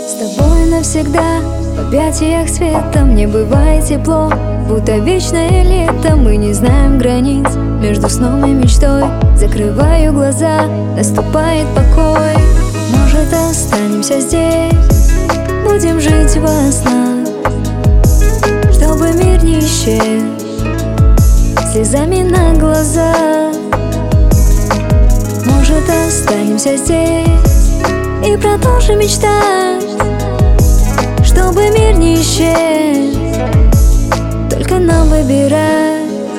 С тобой навсегда в объятиях света мне бывает тепло, будто вечное лето. Мы не знаем границ между сном и мечтой. Закрываю глаза, наступает покой. Может, останемся здесь, будем жить во снах, чтобы мир не исчез слезами на глазах. Может, останемся здесь и продолжим мечтать, чтобы мир не исчез, только нам выбирать.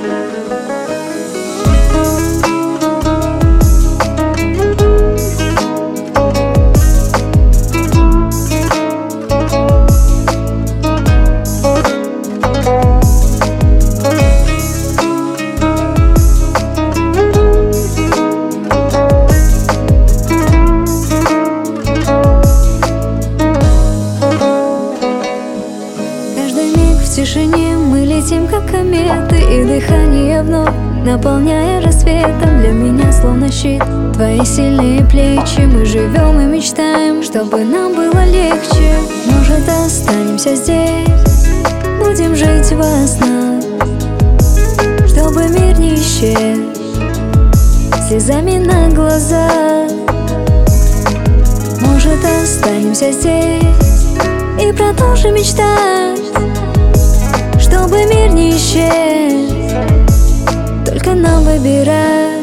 В тишине мы летим, как кометы, и дыхание вновь наполняя рассветом. Для меня словно щит твои сильные плечи. Мы живем и мечтаем, чтобы нам было легче. Может, останемся здесь, будем жить во снах, чтобы мир не исчез слезами на глазах. Может, останемся здесь и продолжим мечтать, чтобы мир не исчез, только нам выбирать.